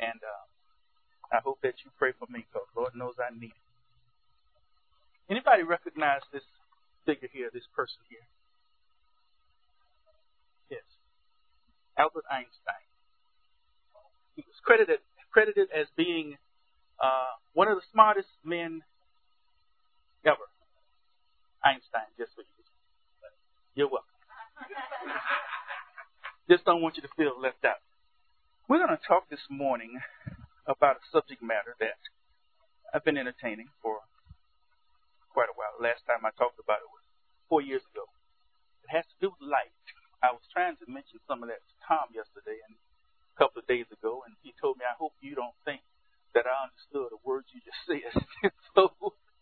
And I hope that you pray for me, because Lord knows I need it. Anybody recognize this figure here, this person here? Yes. Albert Einstein. He was credited as being one of the smartest men ever. Einstein, just for you. You're welcome. Just don't want you to feel left out. We're going to talk this morning about a subject matter that I've been entertaining for quite a while. Last time I talked about it was 4 years ago. It has to do with light. I was trying to mention some of that to Tom yesterday and a couple of days ago, and he told me, I hope you don't think that I understood a word you just said. So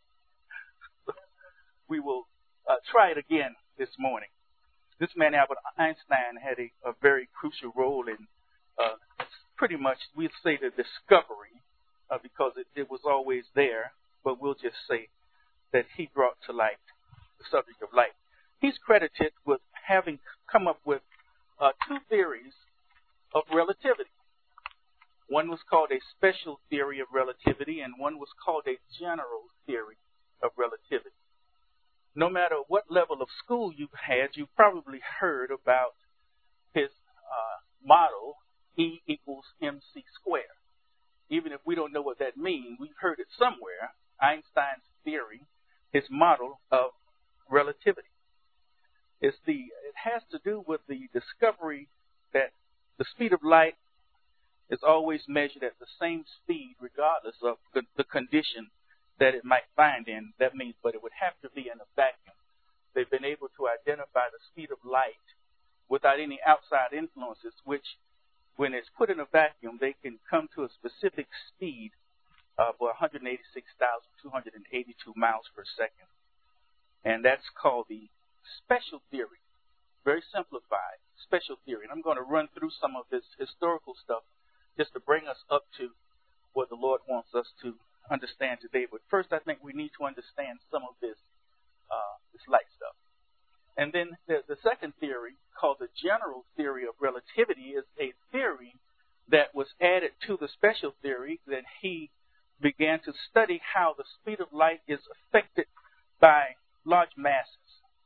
we will try it again this morning. This man, Albert Einstein, had a very crucial role in pretty much, we'll say, the discovery, because it was always there, but we'll just say that he brought to light the subject of light. He's credited with having come up with two theories of relativity. One was called a special theory of relativity, and one was called a general theory of relativity. No matter what level of school you've had, you've probably heard about his model, E equals mc squared. Even if we don't know what that means, we've heard it somewhere. Einstein's theory, his model of relativity. It has to do with the discovery that the speed of light is always measured at the same speed regardless of the condition that it might find in. That means, but it would have to be in a vacuum. They've been able to identify the speed of light without any outside influences, which, when it's put in a vacuum, they can come to a specific speed of 186,282 miles per second. And that's called the special theory. Very simplified, special theory. And I'm going to run through some of this historical stuff just to bring us up to what the Lord wants us to understand today. But first, I think we need to understand some of this light stuff. And then the second theory, called the general theory of relativity, is a theory that was added to the special theory. That he began to study how the speed of light is affected by large masses,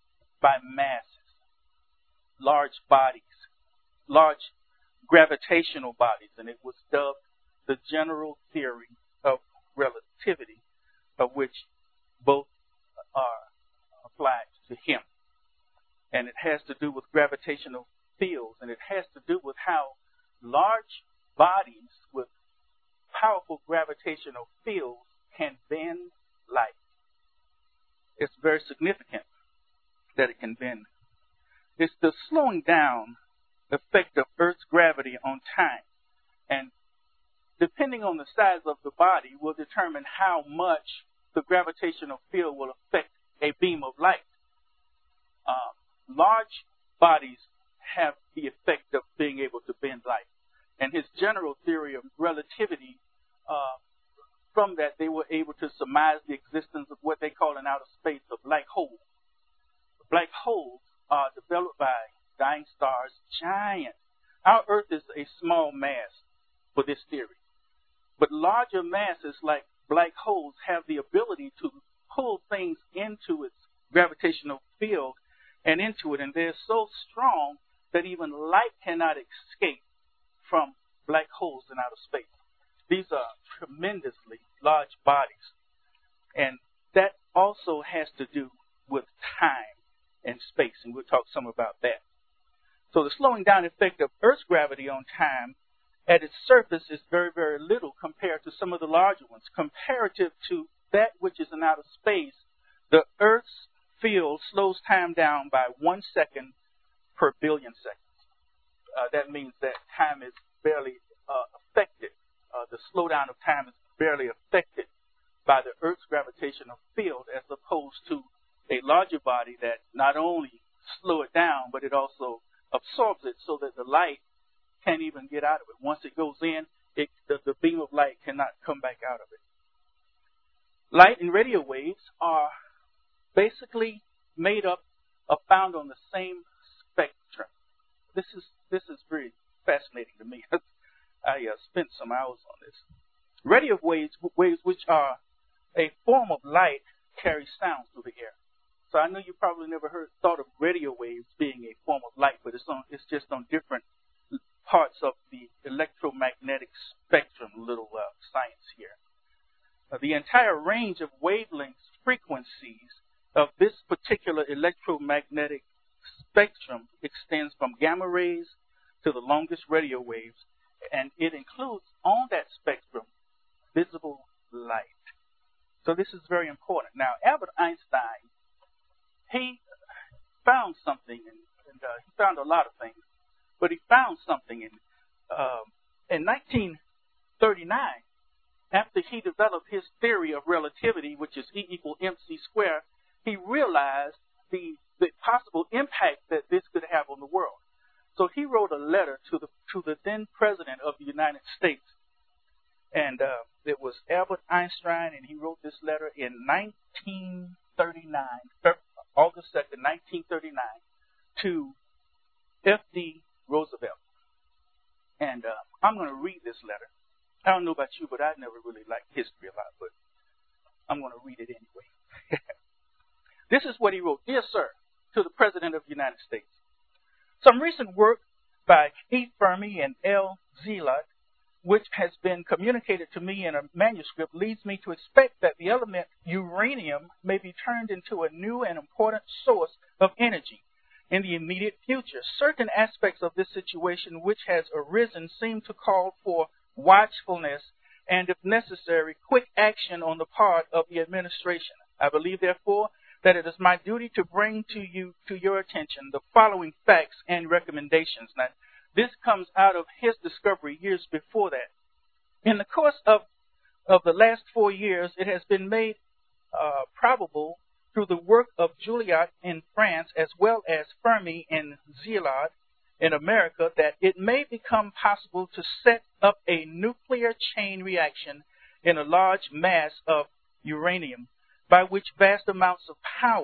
large bodies, large gravitational bodies, and it was dubbed the general theory of relativity, of which both are applied to him. And it has to do with gravitational fields, and it has to do with how large bodies with powerful gravitational fields can bend light. It's very significant that it can bend. It's the slowing down effect of Earth's gravity on time. And depending on the size of the body will determine how much the gravitational field will affect a beam of light. Large bodies have the effect of being able to bend light. And his general theory of relativity, from that they were able to surmise the existence of what they call in outer space of black holes. Black holes are developed by dying stars, giant. Our Earth is a small mass for this theory. But larger masses like black holes have the ability to pull things into its gravitational field and into it. And they're so strong that even light cannot escape from black holes in outer space. These are tremendously large bodies. And that also has to do with time and space. And we'll talk some about that. So the slowing down effect of Earth's gravity on time at its surface is very, very little compared to some of the larger ones. Comparative to that which is in outer space, the Earth's field slows time down by 1 second per billion seconds. That means that time is barely affected. The slowdown of time is barely affected by the Earth's gravitational field, as opposed to a larger body that not only slow it down, but it also absorbs it so that the light can't even get out of it. Once it goes in, the beam of light cannot come back out of it. Light and radio waves are basically made up of found on the same spectrum. This is very fascinating to me. I spent some hours on this. Radio waves which are a form of light, carry sound through the air. So I know you probably never thought of radio waves being a form of light, but it's just on different parts of the electromagnetic spectrum. Little science here. The entire range of wavelengths, frequencies of this particular electromagnetic spectrum extends from gamma rays to the longest radio waves, and it includes on that spectrum visible light. So this is very important. Now, Albert Einstein, he found something, and he found a lot of things, but he found something in 1939, after he developed his theory of relativity, which is E = mc squared, he realized the possible impact that this could have on the world. So he wrote a letter to the then president of the United States, and it was Albert Einstein, and he wrote this letter in 1939, August 2nd, 1939, to F.D. Roosevelt. And I'm going to read this letter. I don't know about you, but I never really liked history a lot, but I'm going to read it anyway. This is what he wrote. Dear Sir, to the President of the United States. Some recent work by E. Fermi and L. Szilard, which has been communicated to me in a manuscript, leads me to expect that the element uranium may be turned into a new and important source of energy in the immediate future. Certain aspects of this situation which has arisen seem to call for watchfulness and, if necessary, quick action on the part of the administration. I believe, therefore, that it is my duty to bring to your attention the following facts and recommendations. Now, this comes out of his discovery years before that. In the course of the last 4 years, it has been made probable through the work of Joliot in France as well as Fermi and Szilard in America that it may become possible to set up a nuclear chain reaction in a large mass of uranium, by which vast amounts of power,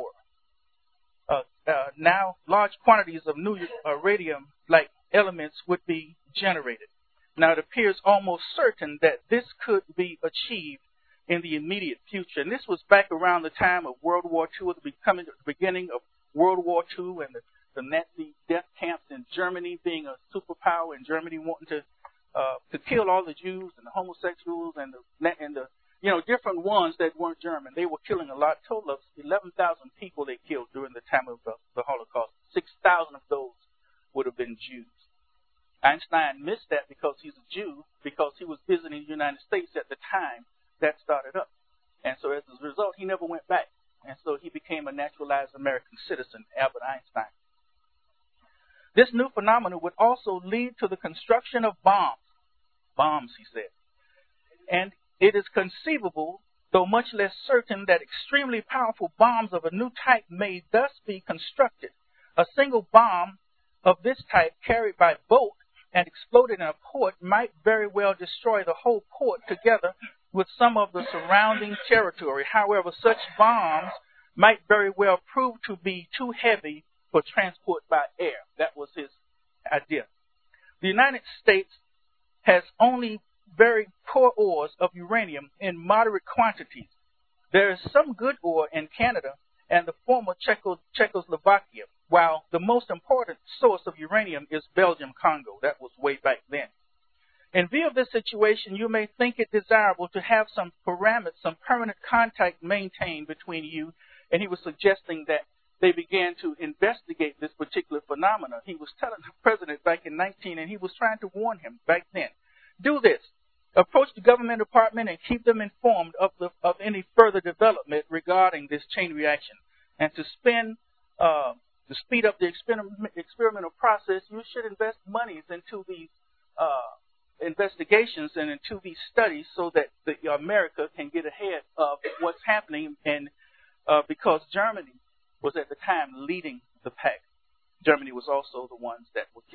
now large quantities of new radium-like elements would be generated. Now, it appears almost certain that this could be achieved in the immediate future. And this was back around the time of World War II, the beginning of World War II, and the Nazi death camps in Germany, being a superpower, and Germany wanting to kill all the Jews and the homosexuals and the different ones that weren't German. They were killing a lot. Total of 11,000 people they killed during the time of the Holocaust. 6,000 of those would have been Jews. Einstein missed that because he's a Jew, because he was visiting the United States at the time that started up. And so as a result, he never went back. And so he became a naturalized American citizen, Albert Einstein. This new phenomenon would also lead to the construction of bombs. Bombs, he said. And it is conceivable, though much less certain, that extremely powerful bombs of a new type may thus be constructed. A single bomb of this type carried by boat and exploded in a port might very well destroy the whole port together with some of the surrounding territory. However, such bombs might very well prove to be too heavy for transport by air. That was his idea. The United States has only very poor ores of uranium in moderate quantities. There is some good ore in Canada and the former Czechoslovakia, while the most important source of uranium is Belgium, Congo. That was way back then. In view of this situation, you may think it desirable to have some permanent contact maintained between you, and he was suggesting that they began to investigate this particular phenomenon. He was telling the president back in 19, and he was trying to warn him back then. Do this. Approach the government department and keep them informed of any further development regarding this chain reaction. And to speed up the experimental process, you should invest monies into these investigations and into these studies so that America can get ahead of what's happening. And because Germany was at the time leading the pack, Germany was also the ones that were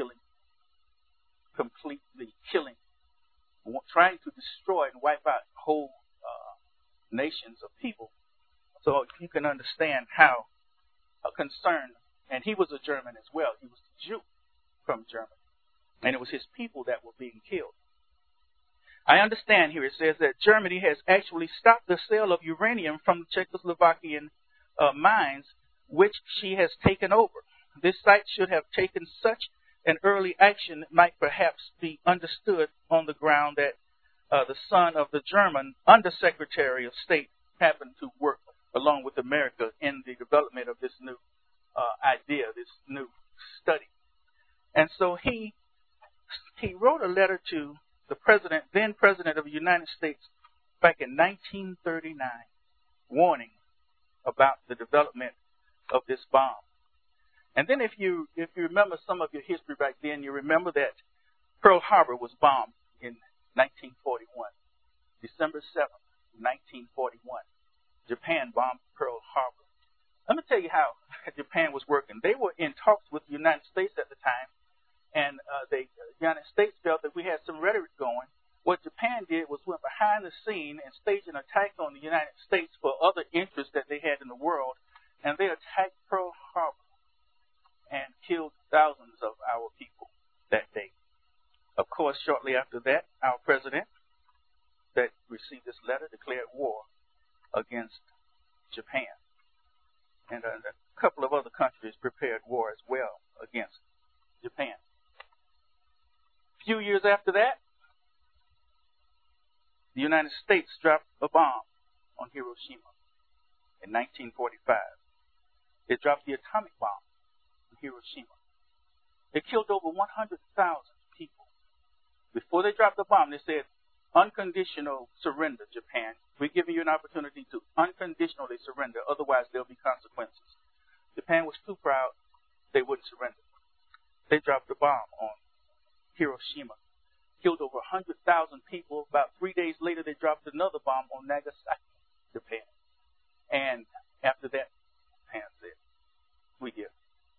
completely killing, trying to destroy and wipe out whole nations of people. So you can understand how concerned, and he was a German as well. He was a Jew from Germany. And it was his people that were being killed. I understand here it says that Germany has actually stopped the sale of uranium from the Czechoslovakian mines, which she has taken over. This site should have taken such an early action might perhaps be understood on the ground that the son of the German Undersecretary of State happened to work along with America in the development of this new idea, this new study. And so he wrote a letter to the then President of the United States back in 1939, warning about the development of this bomb. And then if you remember some of your history back then, you remember that Pearl Harbor was bombed in 1941. December 7th, 1941. Japan bombed Pearl Harbor. Let me tell you how Japan was working. They were in talks with the United States at the time, and the United States felt that we had some rhetoric going. What Japan did was went behind the scene and staged an attack on the United States for other interests that they had in the world, and they attacked Pearl Harbor and killed thousands of our people that day. Of course, shortly after that, our president that received this letter declared war against Japan. And a couple of other countries prepared war as well against Japan. A few years after that, the United States dropped a bomb on Hiroshima in 1945. It dropped the atomic bomb on Hiroshima. It killed over 100,000 people. Before they dropped the bomb, they said, unconditional surrender, Japan. We're giving you an opportunity to unconditionally surrender, otherwise there'll be consequences. Japan was too proud, they wouldn't surrender. They dropped a bomb on Hiroshima, killed over 100,000 people. About 3 days later, they dropped another bomb on Nagasaki, Japan. And after that, Japan said, we give.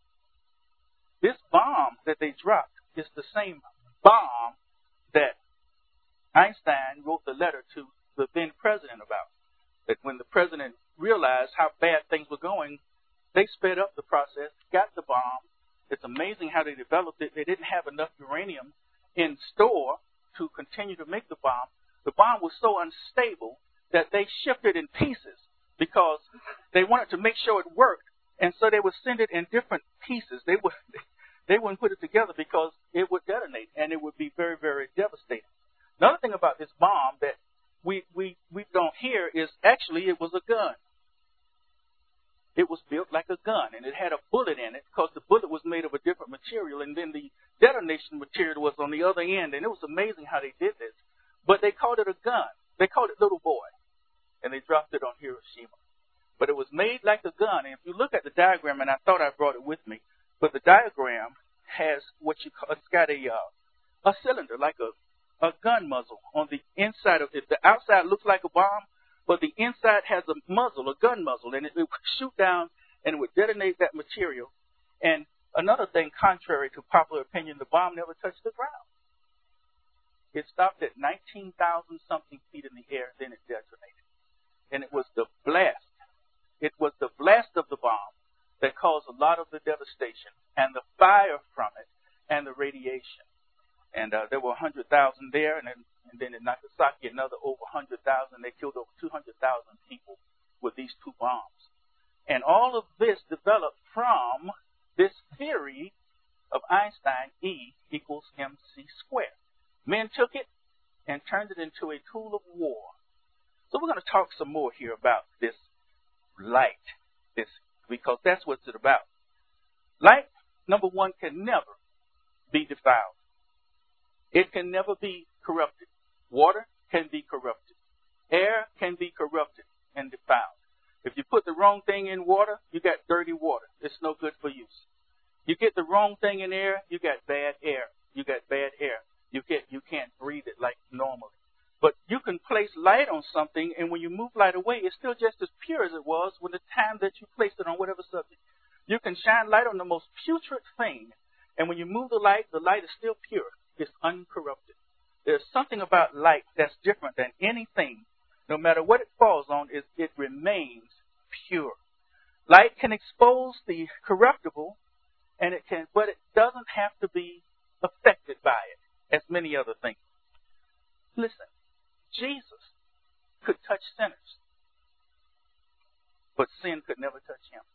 This bomb that they dropped is the same bomb that Einstein wrote the letter to the then president about. That when the president realized how bad things were going, they sped up the process, got the bomb. It's amazing how they developed it. They didn't have enough uranium in store to continue to make the bomb. The bomb was so unstable that they shipped it in pieces because they wanted to make sure it worked, and so they would send it in different pieces. They wouldn't put it together because it would detonate, and it would be very, very devastating. Another thing about this bomb that we don't hear is actually it was a gun. It was built like a gun, and it had a bullet in it because the bullet was made of a different material, and then the detonation material was on the other end, and it was amazing how they did this. But they called it a gun. They called it Little Boy, and they dropped it on Hiroshima. But it was made like a gun, and if you look at the diagram, and I thought I brought it with me, but the diagram has what you call, it's got a cylinder, like a gun muzzle on the inside of it. The outside looks like a bomb, but the inside has a muzzle, a gun muzzle, and it would shoot down and it would detonate that material. And another thing, contrary to popular opinion, the bomb never touched the ground. It stopped at 19,000 something feet in the air, then it detonated. And it was the blast. It was the blast of the bomb that caused a lot of the devastation and the fire from it and the radiation. And there were 100,000 there, and then in Nagasaki, another over 100,000. They killed over 200,000 people with these two bombs. And all of this developed from this theory of Einstein, E equals mc squared. Men took it and turned it into a tool of war. So we're going to talk some more here about this light, because that's what it's about. Light, number one, can never be defiled. It can never be corrupted. Water can be corrupted. Air can be corrupted and defiled. If you put the wrong thing in water, you got dirty water. It's no good for use. You get the wrong thing in air, you got bad air. You got bad air. You can't breathe it like normally. But you can place light on something, and when you move light away, it's still just as pure as it was when the time that you placed it on whatever subject. You can shine light on the most putrid thing, and when you move the light is still pure. It's uncorrupted. There's something about light that's different than anything. No matter what it falls on, it remains pure. Light can expose the corruptible, but it doesn't have to be affected by it, as many other things. Listen, Jesus could touch sinners, but sin could never touch him.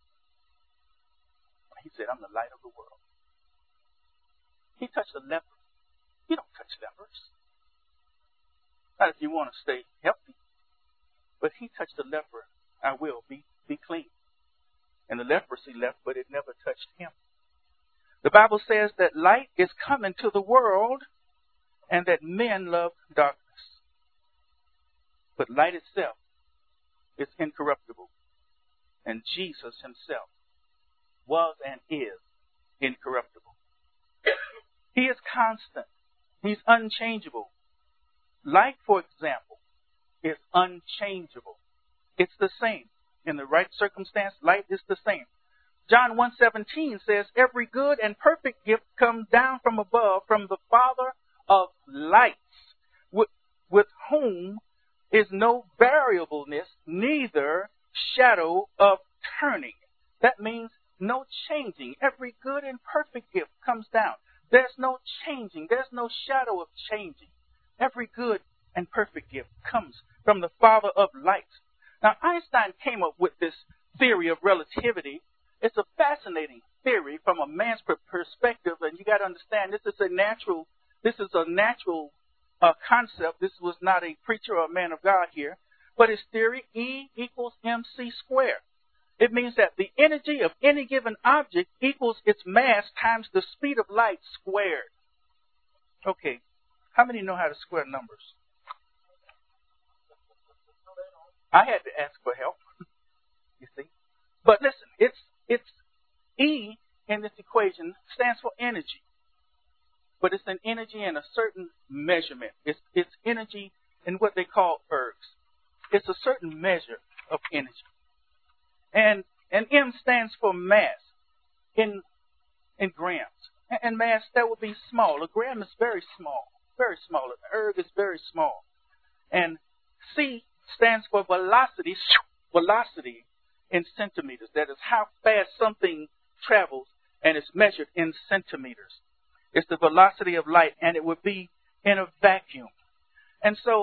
He said, I'm the light of the world. He touched a leper. You don't touch lepers. Not if you want to stay healthy. But he touched a leper. I will be clean. And the leprosy left, but it never touched him. The Bible says that light is coming to the world and that men love darkness. But light itself is incorruptible. And Jesus himself was and is incorruptible. He is constant. He's unchangeable. Light, for example, is unchangeable. It's the same. In the right circumstance, light is the same. John 1:17 says, every good and perfect gift comes down from above, from the Father of lights, with whom is no variableness, neither shadow of turning. That means no changing. Every good and perfect gift comes down. There's no changing. There's no shadow of changing. Every good and perfect gift comes from the Father of lights. Now, Einstein came up with this theory of relativity. It's a fascinating theory from a man's perspective, and you got to understand this is a natural concept. This was not a preacher or a man of God here, but his theory, E equals mc squared. It means that the energy of any given object equals its mass times the speed of light squared. Okay, how many know how to square numbers? I had to ask for help, you see. But listen, it's E in this equation stands for energy. But it's an energy in a certain measurement. It's energy in what they call ergs. It's a certain measure of energy. And M stands for mass in grams. And mass, that would be small. A gram is very small. Very small. An erg is very small. And C stands for velocity. Velocity in centimeters. That is how fast something travels, and it's measured in centimeters. It's the velocity of light, and it would be in a vacuum. And so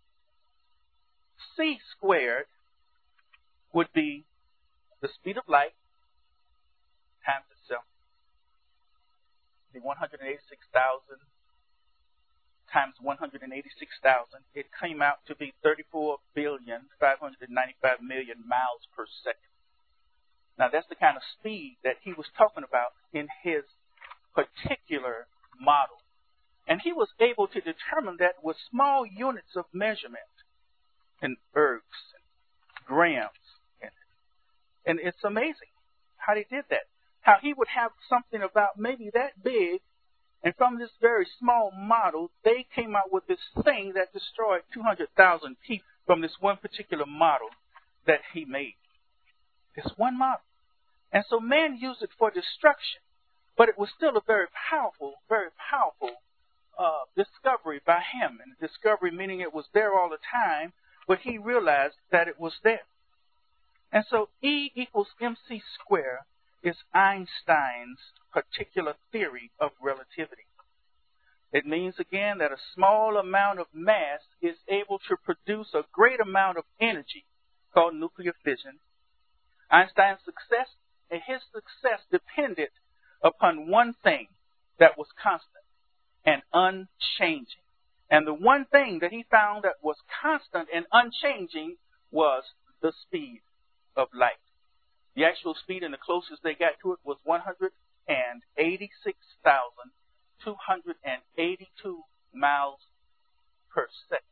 C squared would be the speed of light times itself. The 186,000 times 186,000. It came out to be 34,595,000,000 miles per second. Now that's the kind of speed that he was talking about in his particular model. And he was able to determine that with small units of measurement in ergs and grams. And it's amazing how they did that. How he would have something about maybe that big, and from this very small model, they came out with this thing that destroyed 200,000 people from this one particular model that he made. This one model. And so man used it for destruction, but it was still a very powerful discovery by him. And discovery meaning it was there all the time, but he realized that it was there. And so E equals mc squared is Einstein's particular theory of relativity. It means, again, that a small amount of mass is able to produce a great amount of energy called nuclear fission. Einstein's success depended upon one thing that was constant and unchanging. And the one thing that he found that was constant and unchanging was the speed of light. The actual speed, and the closest they got to it, was 186,282 miles per second.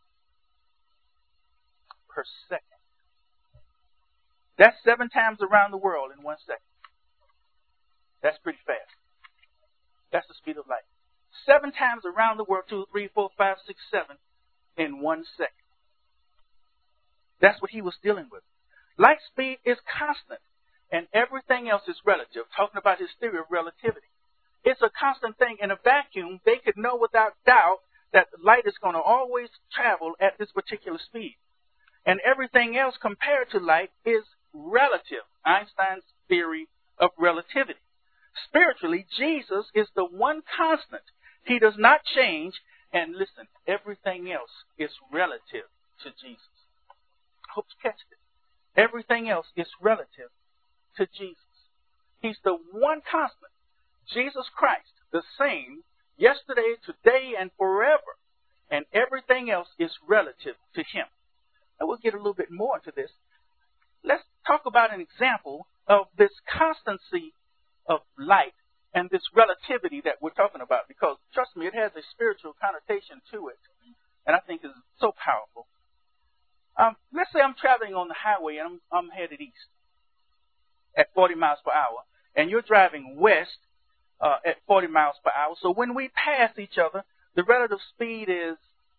Per second. That's 7 times around the world in 1 second. That's pretty fast. That's the speed of light. 7 times around the world, 2, 3, 4, 5, 6, 7 in 1 second. That's what he was dealing with. Light speed is constant, and everything else is relative. Talking about his theory of relativity. It's a constant thing. In a vacuum, they could know without doubt that light is going to always travel at this particular speed. And everything else compared to light is relative. Einstein's theory of relativity. Spiritually, Jesus is the one constant. He does not change, And listen, everything else is relative to Jesus. I hope you catch this. Everything else is relative to Jesus. He's the one constant. Jesus Christ, the same yesterday, today, and forever. And everything else is relative to him. And we'll get a little bit more into this. Let's talk about an example of this constancy of light and this relativity that we're talking about, because trust me, it has a spiritual connotation to it, and I think is so powerful. Let's say I'm traveling on the highway and I'm headed east at 40 miles per hour, and you're driving west at 40 miles per hour. So when we pass each other, the relative speed is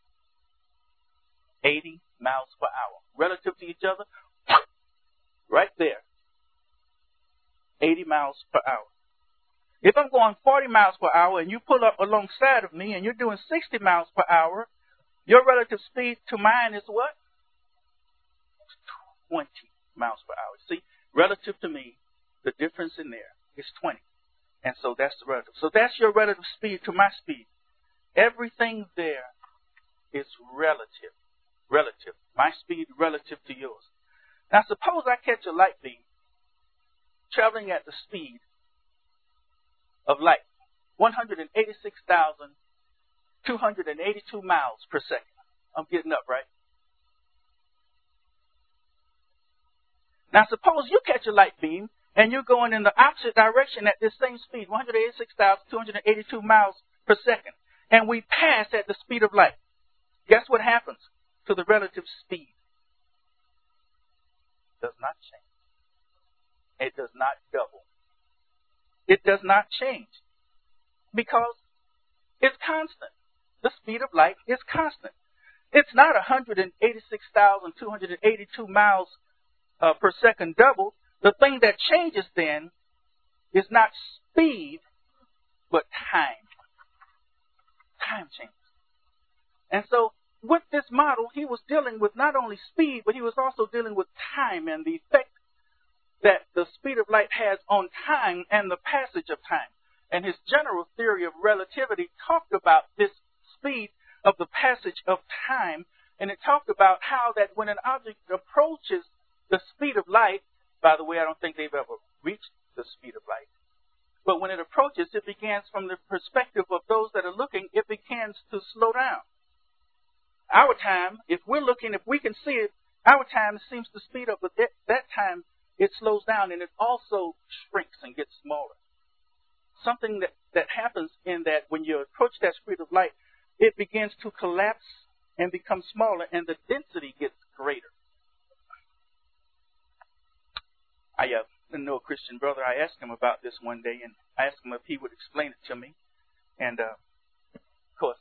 80 miles per hour. Relative to each other, right there, 80 miles per hour. If I'm going 40 miles per hour and you pull up alongside of me and you're doing 60 miles per hour, your relative speed to mine is what? 20 miles per hour. See, relative to me, the difference in there is 20. And so that's the relative. So that's your relative speed to my speed. Everything there is relative. Relative. My speed relative to yours. Now suppose I catch a light beam traveling at the speed of light, 186,282 miles per second. I'm getting up, right? Now suppose you catch a light beam and you're going in the opposite direction at this same speed, 186,282 miles per second, and we pass at the speed of light. Guess what happens to the relative speed? It does not change. It does not double. It does not change because it's constant. The speed of light is constant. It's not 186,282 miles per second doubled. The thing that changes then is not speed, but time. Time changes. And so with this model, he was dealing with not only speed, but he was also dealing with time and the effect that the speed of light has on time and the passage of time. And his general theory of relativity talked about this speed of the passage of time, and it talked about how that when an object approaches the speed of light, by the way, I don't think they've ever reached the speed of light, but when it approaches, it begins from the perspective of those that are looking, it begins to slow down. Our time, if we're looking, if we can see it, our time seems to speed up, but that time it slows down, and it also shrinks and gets smaller. Something that happens in that when you approach that speed of light, it begins to collapse and become smaller, and the density gets greater. I know a Christian brother. I asked him about this one day, and I asked him if he would explain it to me. And of course,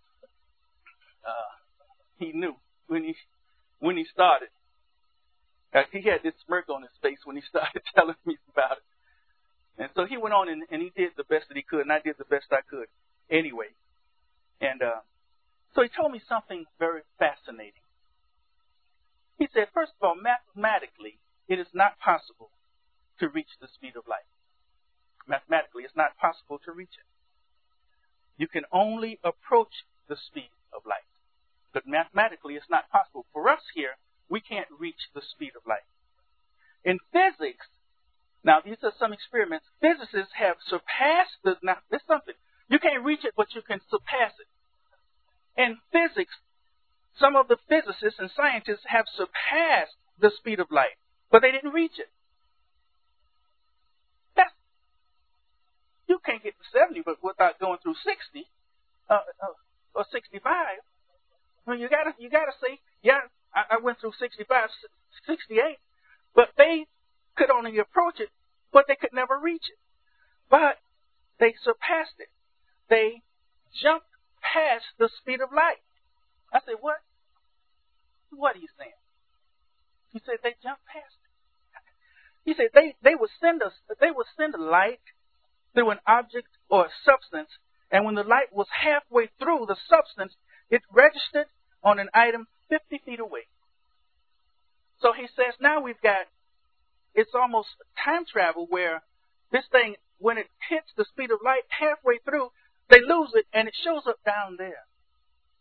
he knew when he started. He had this smirk on his face when he started telling me about it. And so he went on and he did the best that he could, and I did the best I could anyway. And so he told me something very fascinating. He said, first of all, mathematically, it is not possible to reach the speed of light. Mathematically, it's not possible to reach it. You can only approach the speed of light. But mathematically, it's not possible. For us here, we can't reach the speed of light. In physics, now these are some experiments, physicists have surpassed now there's something. You can't reach it, but you can surpass it. In physics, some of the physicists and scientists have surpassed the speed of light, but they didn't reach it. You can't get to 70 but without going through 60 or 65. I mean, you gotta say, yeah, I went through 65, 68, but they could only approach it, but they could never reach it. But they surpassed it. They jumped past the speed of light. I said, what? What are you saying? He said they jumped past it. He said they would send a light through an object or a substance, and when the light was halfway through the substance, it registered on an item 50 feet away. So he says now it's almost time travel where this thing, when it hits the speed of light halfway through, they lose it and it shows up down there.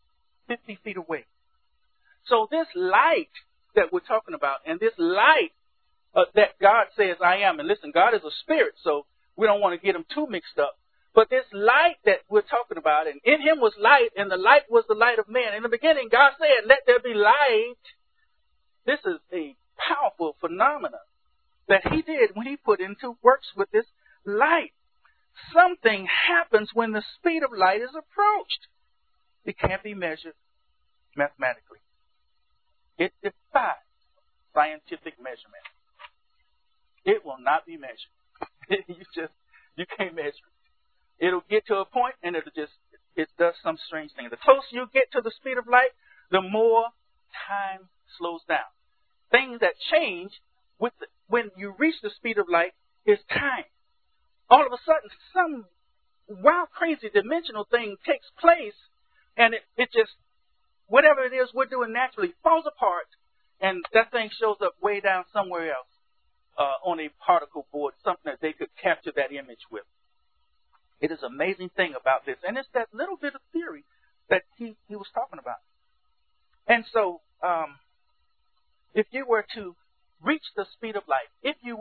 50 feet away. So this light that we're talking about, and this light that God says I am, and listen, God is a spirit, so we don't want to get them too mixed up. But this light that we're talking about, and in him was light, and the light was the light of man. In the beginning, God said, let there be light. This is a powerful phenomenon that he did when he put into works with this light. Something happens when the speed of light is approached. It can't be measured mathematically. It defies scientific measurement. It will not be measured. You can't measure it. It'll get to a point and it does some strange thing. The closer you get to the speed of light, the more time slows down. Things that change when you reach the speed of light is time. All of a sudden, some wild, crazy, dimensional thing takes place, and it just, whatever it is we're doing naturally, falls apart, and that thing shows up way down somewhere else on a particle board, something that they could capture that image with. It is an amazing thing about this, and it's that little bit of theory that he was talking about. And so, if you were to reach the speed of light,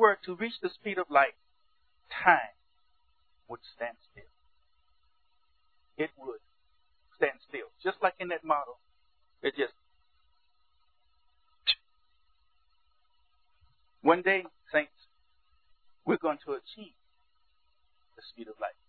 time would stand still. It would stand still. Just like in that model. It just... One day, saints, we're going to achieve the speed of light.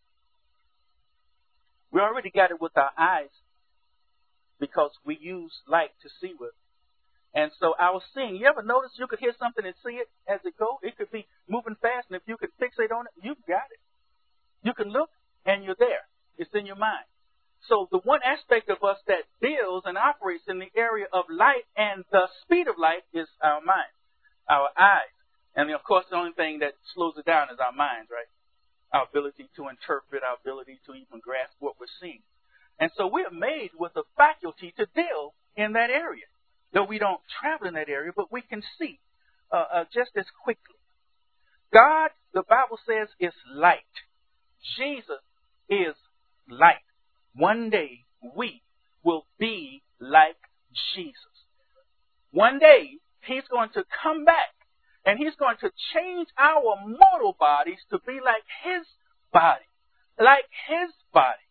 We already got it with our eyes because we use light to see with. And so I was seeing, you ever notice you could hear something and see it as it goes? It could be moving fast, and if you could fixate on it, you've got it. You can look, and you're there. It's in your mind. So the one aspect of us that deals and operates in the area of light and the speed of light is our mind, our eyes. And of course, the only thing that slows it down is our minds, right? Our ability to interpret, our ability to even grasp what we're seeing. And so we're made with the faculty to deal in that area. Though we don't travel in that area, but we can see just as quickly. God, the Bible says, is light. Jesus is light. One day we will be like Jesus. One day he's going to come back and he's going to change our mortal bodies to be like his body. Like his body.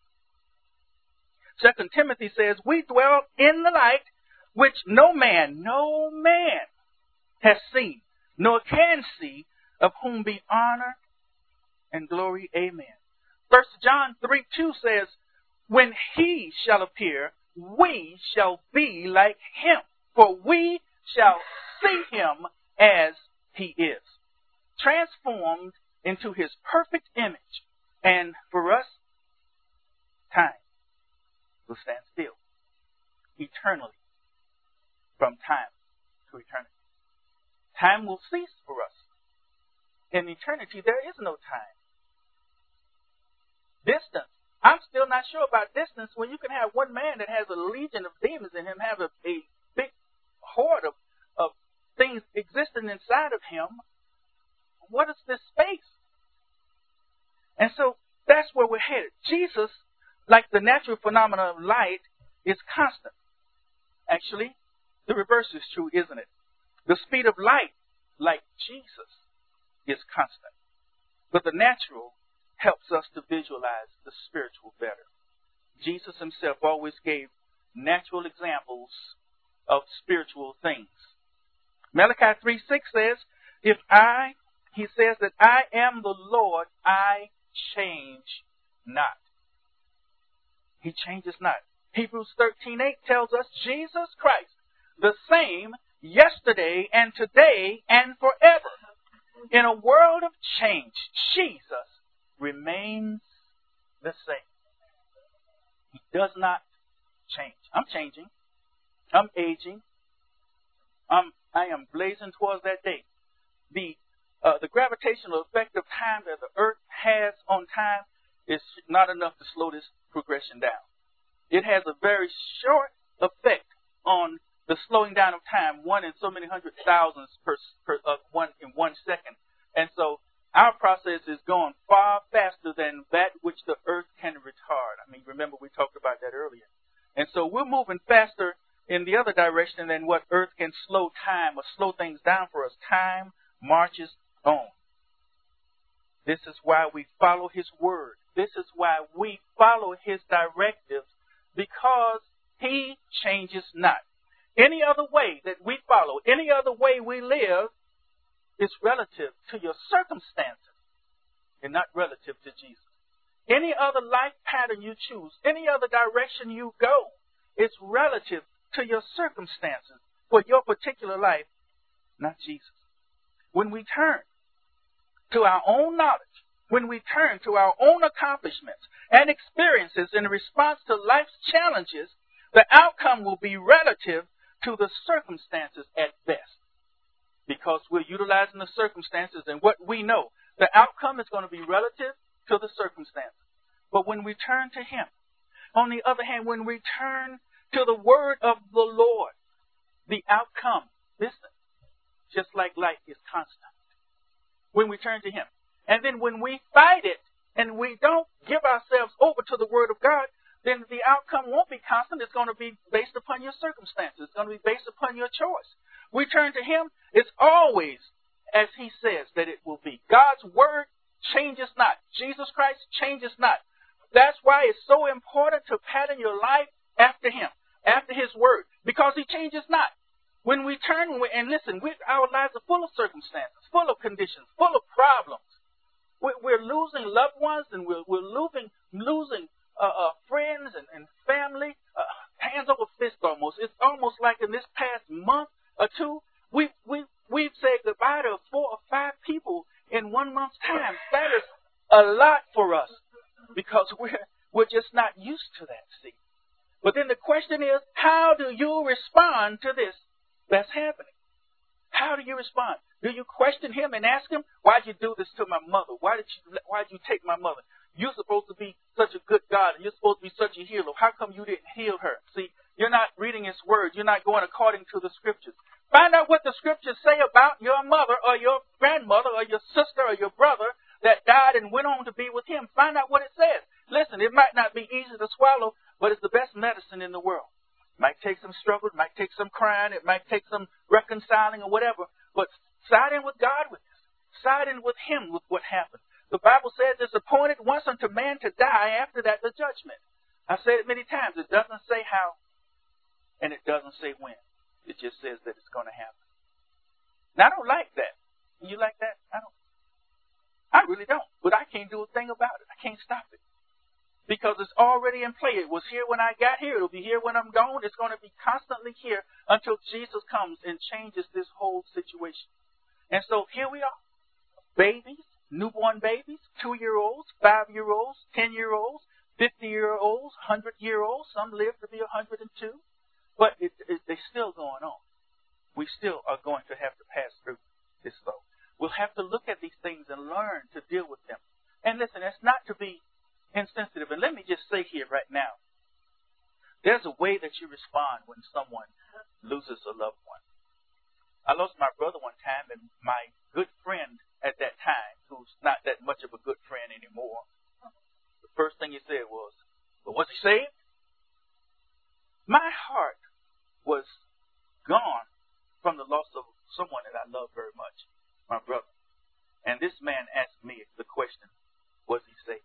2 Timothy says, we dwell in the light which no man has seen, nor can see, of whom be honor and glory. Amen. 1 John 3:2 says, when he shall appear, we shall be like him, for we shall see him as he is, transformed into his perfect image. And for us, time will stand still eternally. From time to eternity. Time will cease for us. In eternity, there is no time. Distance. I'm still not sure about distance when you can have one man that has a legion of demons in him, have a big horde of things existing inside of him. What is this space? And so that's where we're headed. Jesus, like the natural phenomena of light, is constant. Actually, the reverse is true, isn't it? The speed of light, like Jesus, is constant. But the natural helps us to visualize the spiritual better. Jesus himself always gave natural examples of spiritual things. Malachi 3:6 says, he says that I am the Lord, I change not. He changes not. Hebrews 13:8 tells us Jesus Christ, the same yesterday and today and forever. In a world of change, Jesus remains the same. He does not change. I'm changing. I'm aging. I am blazing towards that day. The gravitational effect of time that the earth has on time is not enough to slow this progression down. It has a very short effect on the slowing down of time, one in so many hundred thousands one in 1 second. And so our process is going far faster than that which the earth can retard. I mean, remember we talked about that earlier. And so we're moving faster in the other direction than what earth can slow time or slow things down for us. Time marches on. This is why we follow His word. This is why we follow His directives, because He changes not. Any other way that we follow, any other way we live is relative to your circumstances and not relative to Jesus. Any other life pattern you choose, any other direction you go, is relative to your circumstances for your particular life, not Jesus. When we turn to our own knowledge, when we turn to our own accomplishments and experiences in response to life's challenges, the outcome will be relative to the circumstances at best. Because we're utilizing the circumstances and what we know, the outcome is going to be relative to the circumstances. But when we turn to Him, on the other hand, when we turn to the word of the Lord, the outcome, listen, just like life, is constant. When we turn to Him. And then when we fight it and we don't give ourselves over to the word of God, then the outcome won't be constant. It's going to be based upon your circumstances. It's going to be based upon your choice. We turn to Him, it's always as He says that it will be. God's word changes not. Jesus Christ changes not. That's why it's so important to pattern your life after Him, after His word, because He changes not. When we turn and listen, our lives are full of circumstances, full of conditions, full of problems. We're losing loved ones, and we're losing friends and family, hands over fist almost. It's almost like in this past month or two, we've said goodbye to 4 or 5 people in 1 month's time. That is a lot for us because we're just not used to that, see. But then the question is, how do you respond to this that's happening? How do you respond? Do you question Him and ask Him, why'd you do this to my mother? Why'd you take my mother? You're supposed to be such a good God, and you're supposed to be such a healer. How come you didn't heal her? See, you're not reading His word. You're not going according to the Scriptures. Find out what the Scriptures say about your mother or your grandmother or your sister or your brother that died and went on to be with Him. Find out what it says. Listen, it might not be easy to swallow, but it's the best medicine in the world. It might take some struggle. It might take some crying. It might take some reconciling or whatever. But side in with God with this. Side in with Him with what happened. The Bible says it's appointed once unto man to die, after that the judgment. I've said it many times. It doesn't say how and it doesn't say when. It just says that it's going to happen. Now, I don't like that. You like that? I really don't. But I can't do a thing about it. I can't stop it. Because it's already in play. It was here when I got here. It'll be here when I'm gone. It's going to be constantly here until Jesus comes and changes this whole situation. And so here we are. Babies, newborn babies, 2-year-olds, 5-year-olds, 10-year-olds, 50-year-olds, 100-year-olds. Some live to be 102. But they're still going on. We still are going to have to pass through this though. We'll have to look at these things and learn to deal with them. And listen, it's not to be insensitive. And let me just say here right now, there's a way that you respond when someone loses a loved one. I lost my brother one time, and my good friend at that time, who's not that much of a good friend anymore, the first thing he said was, "But was he saved?" My heart was gone from the loss of someone that I love very much, my brother. And this man asked me the question, was he saved?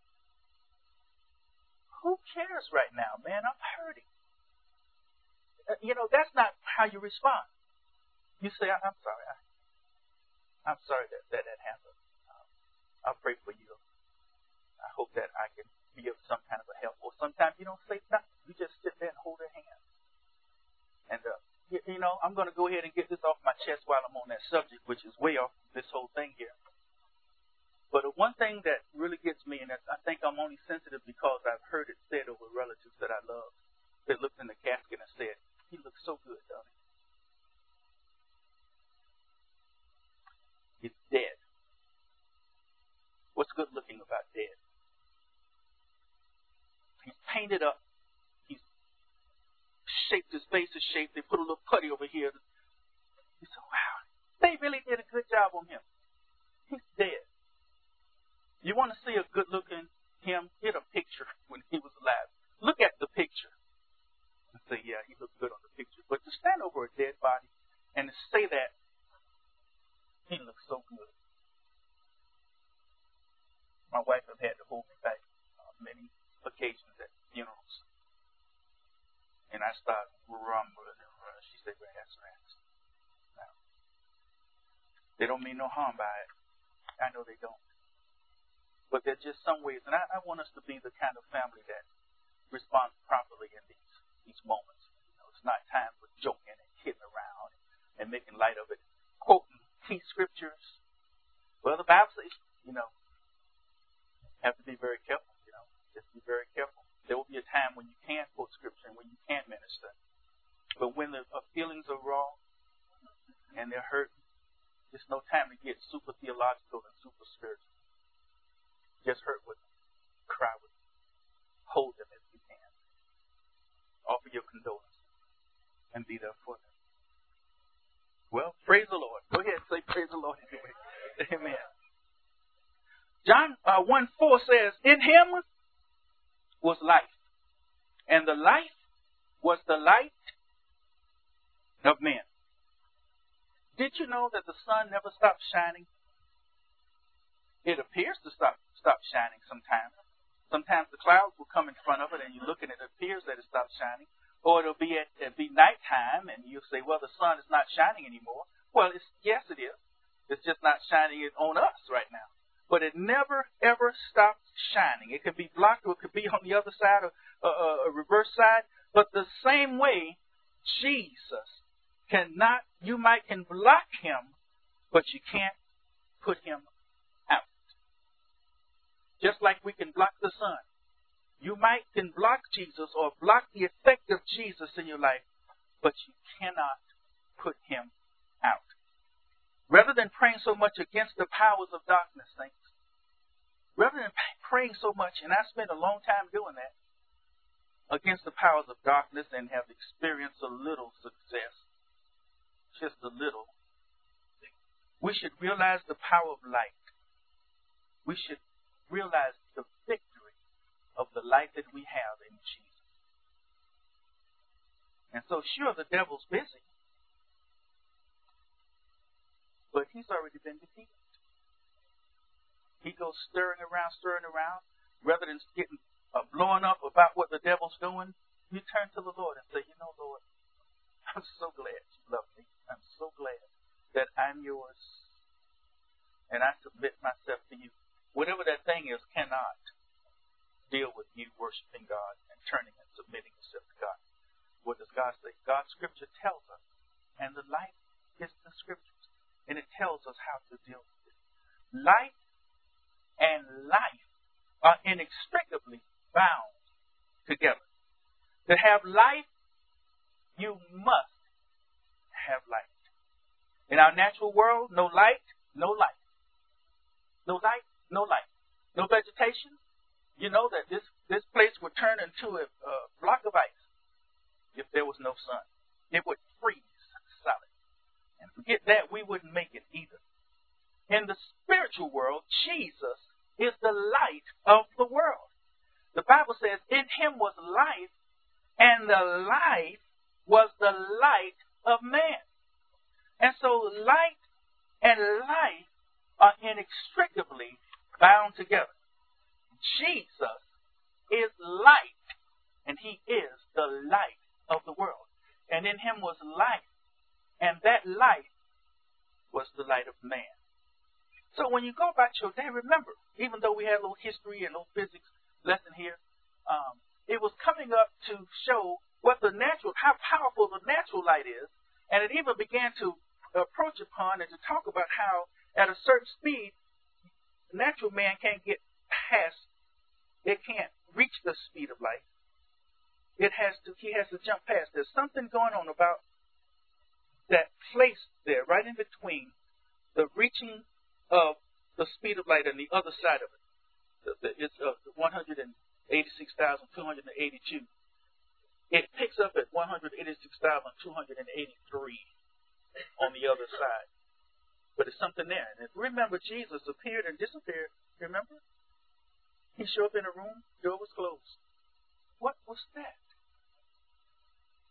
Who cares right now, man? I'm hurting. That's not how you respond. You say, I'm sorry. I'm sorry that happened. I'll pray for you. I hope that I can be of some kind of a help. Or sometimes you don't say nothing. You just sit there and hold their hand. And, I'm going to go ahead and get this off my chest while I'm on that subject, which is way off this whole thing here. But the one thing that really gets me, and I think I'm only sensitive because I've heard it said over relatives that I love, that looked in the casket and said, "He looks so good, doesn't he?" He's dead. What's good looking about dead? He's painted up. He's shaped, his face is shaped. They put a little putty over here. You say, wow, they really did a good job on him. He's dead. You want to see a good looking him? Get a picture when he was alive. Look at the picture. say, yeah, he looked good on the picture. But to stand over a dead body and to say that he looks so good. My wife has had to hold me back on many occasions at funerals. And I started rumbling and running. She said, rats. Now, they don't mean no harm by it. I know they don't. But there's just some ways, and I want us to be the kind of family that responds properly in these moments. It's not time for joking and kidding around and making light of it, quoting key scriptures. Well, the Bible says, have to be very careful. Just be very careful. There will be a time when you can quote scripture and when you can minister. But when the feelings are raw and they're hurt, there's no time to get super theological and super spiritual. Just hurt with them. Cry with them. Hold them if you can. Offer your condolences and be there for them. Well, praise the Lord. Go ahead and say praise the Lord anyway. Amen. John 1:4 says, in him was life, and the life was the light of men. Did you know that the sun never stops shining? It appears to stop shining sometimes. Sometimes the clouds will come in front of it and you look and it appears that it stops shining. Or it'll be nighttime and you'll say, well, the sun is not shining anymore. Well, yes, it is. It's just not shining on us right now. But it never, ever stops shining. It could be blocked or it could be on the other side or a reverse side. But the same way, Jesus cannot, you can block him, but you can't put him out. Just like we can block the sun. You can block Jesus or block the effect of Jesus in your life, but you cannot put him out. Rather than praying so much against the powers of darkness, saints, rather than praying so much, and I spent a long time doing that, against the powers of darkness and have experienced a little success, just a little, we should realize the power of light. We should realize the victory of the light that we have in Jesus. And so, sure, the devil's busy, but he's already been defeated. He goes stirring around. Rather than getting blowing up about what the devil's doing, you turn to the Lord and say, Lord, I'm so glad you love me. I'm so glad that I'm yours. And I submit myself to you. Whatever that thing is cannot deal with you worshiping God and turning and submitting yourself to God. What does God say? God's scripture tells us. And the light is the scriptures. And it tells us how to deal with it. Light and life are inextricably bound together. To have life, you must have light. In our natural world, no light, no life. No light, no light. No vegetation. You know that this place would turn into a block of ice if there was no sun. It would freeze solid. And forget that, we wouldn't make it either. In the spiritual world, Jesus is the light of the world. The Bible says, in him was life, and the life was the light of man. And so light and life are inextricably bound together. Jesus is light, and he is the light of the world. And in him was life, and that light was the light of man. So when you go about your day, remember, even though we had a little history and a little physics lesson here, it was coming up to show how powerful the natural light is, and it even began to approach upon and to talk about how at a certain speed, natural man can't get past, it can't reach the speed of light. He has to jump past. There's something going on about that place there, right in between the reaching of the speed of light and the other side of it. It's 186,282. It picks up at 186,283 on the other side. But it's something there. And if remember, Jesus appeared and disappeared. Remember? He showed up in a room, door was closed. What was that?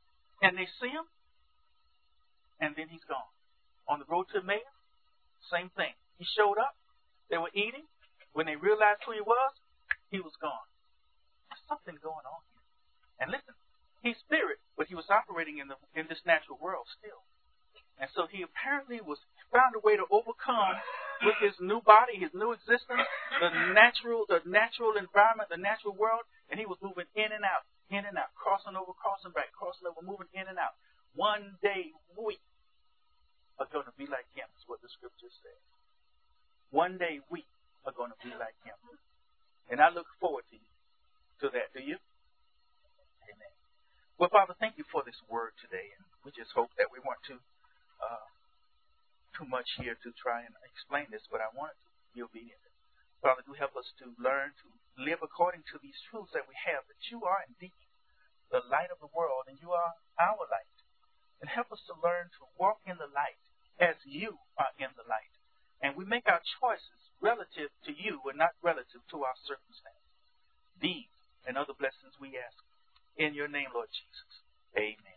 And they see him, and then he's gone. On the road to Emmaus, same thing. He showed up. They were eating. When they realized who he was gone. There's something going on here. And listen, he's spirit, but he was operating in this natural world still. And so he apparently found a way to overcome with his new body, his new existence, the natural environment, the natural world, and he was moving in and out, crossing over, crossing back, crossing over, moving in and out. One day we are going to be like him, is what the scripture says. One day we are going to be like him. And I look forward to that. Do you? Amen. Well, Father, thank you for this word today. And we just hope that we weren't too much here to try and explain this, but I wanted to be obedient. Father, do help us to learn to live according to these truths that we have, that you are indeed the light of the world and you are our light. And help us to learn to walk in the light as you are in the light. And we make our choices relative to you and not relative to our circumstances. These and other blessings we ask in your name, Lord Jesus. Amen.